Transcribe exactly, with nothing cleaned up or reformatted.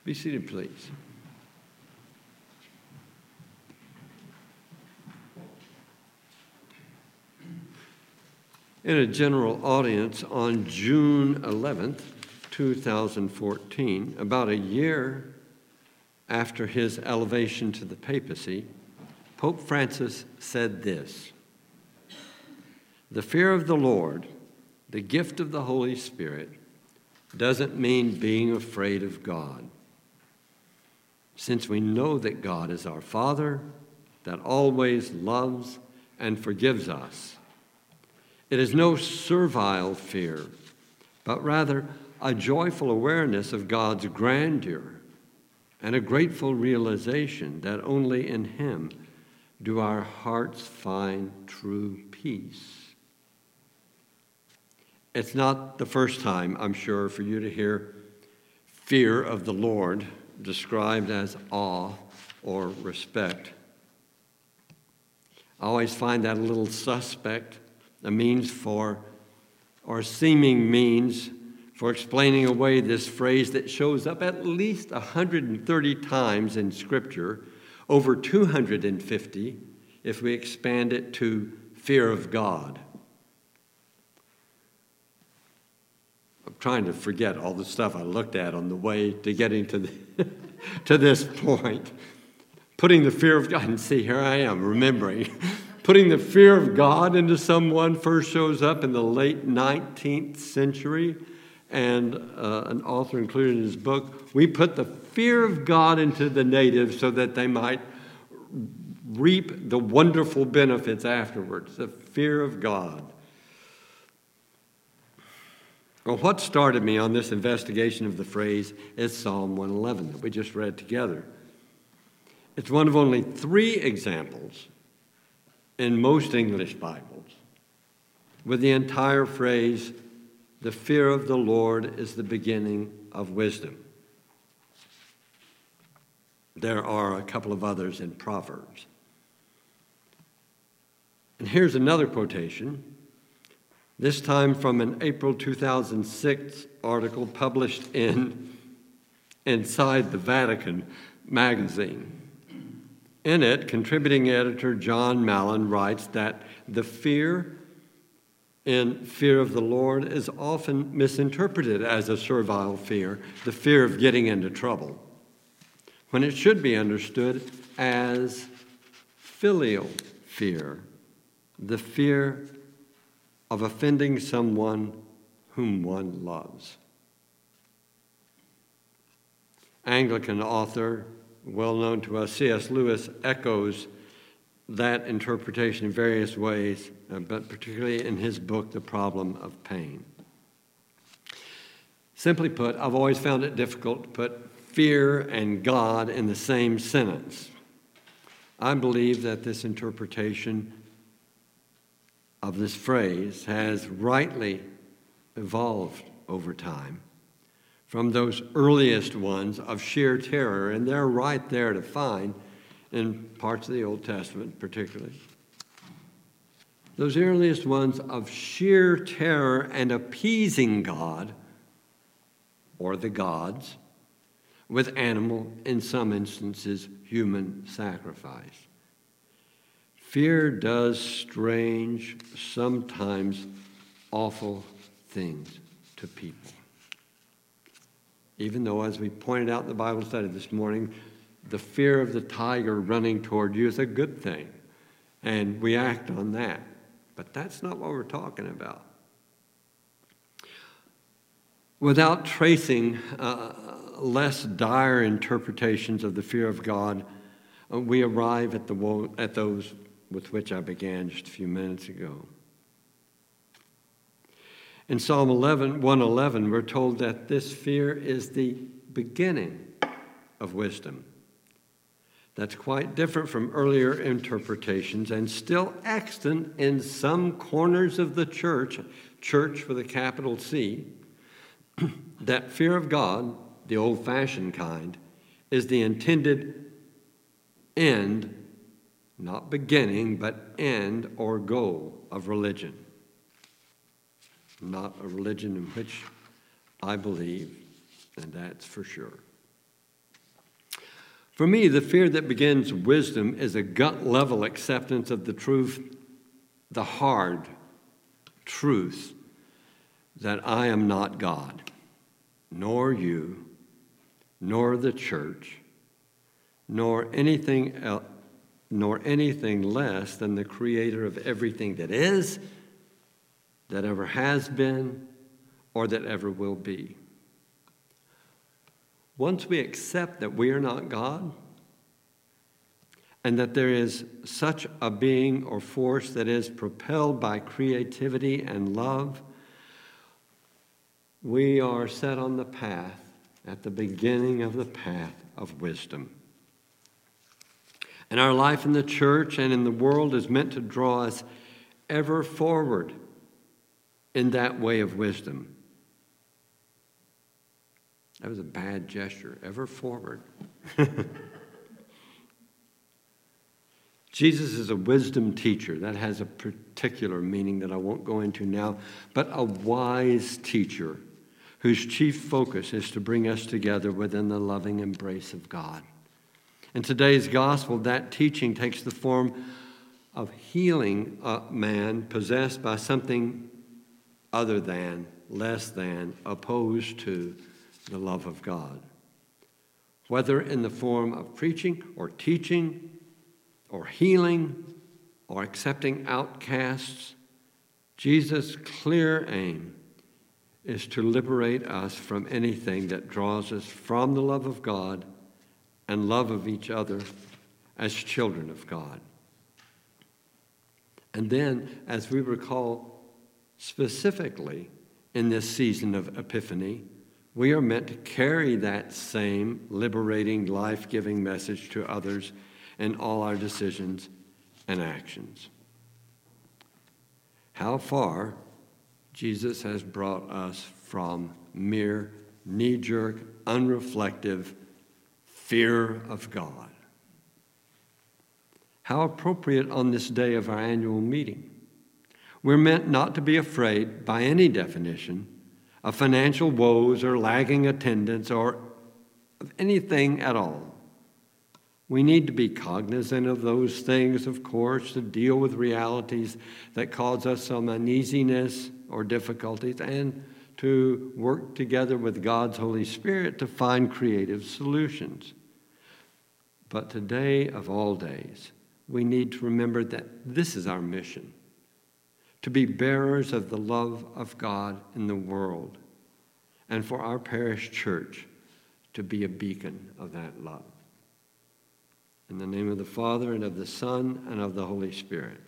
Be seated, please. In a general audience on June eleventh, two thousand fourteen, about a year after his elevation to the papacy, Pope Francis said this: "The fear of the Lord, the gift of the Holy Spirit, doesn't mean being afraid of God. Since we know that God is our Father, that always loves and forgives us, it is no servile fear, but rather a joyful awareness of God's grandeur and a grateful realization that only in Him do our hearts find true peace." It's not the first time, I'm sure, for you to hear fear of the Lord described as awe or respect. I always find that a little suspect, a means for, or seeming means for explaining away this phrase that shows up at least one hundred thirty times in Scripture, over two hundred fifty if we expand it to fear of God. I'm trying to forget all the stuff I looked at on the way to getting to, the, to this point. Putting the fear of God, and see, here I am, remembering. Putting the fear of God into someone first shows up in the late nineteenth century, and uh, an author included in his book, we put the fear of God into the natives so that they might reap the wonderful benefits afterwards, the fear of God. Well, what started me on this investigation of the phrase is Psalm one eleven that we just read together. It's one of only three examples in most English Bibles with the entire phrase, "The fear of the Lord is the beginning of wisdom." There are a couple of others in Proverbs. And here's another quotation, this time from an April two thousand six article published in Inside the Vatican magazine. In it, contributing editor John Mallon writes that the fear in fear of the Lord is often misinterpreted as a servile fear, the fear of getting into trouble, when it should be understood as filial fear, the fear of offending someone whom one loves. Anglican author, well known to us, C S Lewis, echoes that interpretation in various ways, uh, but particularly in his book, The Problem of Pain. Simply put, I've always found it difficult to put fear and God in the same sentence. I believe that this interpretation of this phrase has rightly evolved over time from those earliest ones of sheer terror, and they're right there to find in parts of the Old Testament particularly. Those earliest ones of sheer terror and appeasing God, or the gods, with animal, in some instances, human sacrifice. Fear does strange, sometimes awful things to people. Even though, as we pointed out in the Bible study this morning, the fear of the tiger running toward you is a good thing, and we act on that. But that's not what we're talking about. Without tracing uh, less dire interpretations of the fear of God, uh, we arrive at, the wo- at those with which I began just a few minutes ago. In Psalm one eleven, we're told that this fear is the beginning of wisdom. That's quite different from earlier interpretations and still extant in some corners of the church, church with a capital C, that fear of God, the old-fashioned kind, is the intended end, not beginning, but end or goal of religion. Not a religion in which I believe, and that's for sure. For me, the fear that begins wisdom is a gut-level acceptance of the truth, the hard truth that I am not God, nor you, nor the church, nor anything else, nor anything less than the creator of everything that is, that ever has been, or that ever will be. Once we accept that we are not God, and that there is such a being or force that is propelled by creativity and love, we are set on the path, at the beginning of the path of wisdom. And our life in the church and in the world is meant to draw us ever forward in that way of wisdom. That was a bad gesture, ever forward. Jesus is a wisdom teacher. That has a particular meaning that I won't go into now, but a wise teacher whose chief focus is to bring us together within the loving embrace of God. In today's gospel, that teaching takes the form of healing a man possessed by something other than, less than, opposed to the love of God. Whether in the form of preaching or teaching or healing or accepting outcasts, Jesus' clear aim is to liberate us from anything that draws us from the love of God and love of each other as children of God. And then, as we recall specifically in this season of Epiphany, we are meant to carry that same liberating, life-giving message to others in all our decisions and actions. How far Jesus has brought us from mere knee-jerk, unreflective fear of God. How appropriate on this day of our annual meeting. We're meant not to be afraid, by any definition, of financial woes or lagging attendance or of anything at all. We need to be cognizant of those things, of course, to deal with realities that cause us some uneasiness or difficulties, and to work together with God's Holy Spirit to find creative solutions. But today of all days, we need to remember that this is our mission, to be bearers of the love of God in the world, and for our parish church to be a beacon of that love. In the name of the Father, and of the Son, and of the Holy Spirit.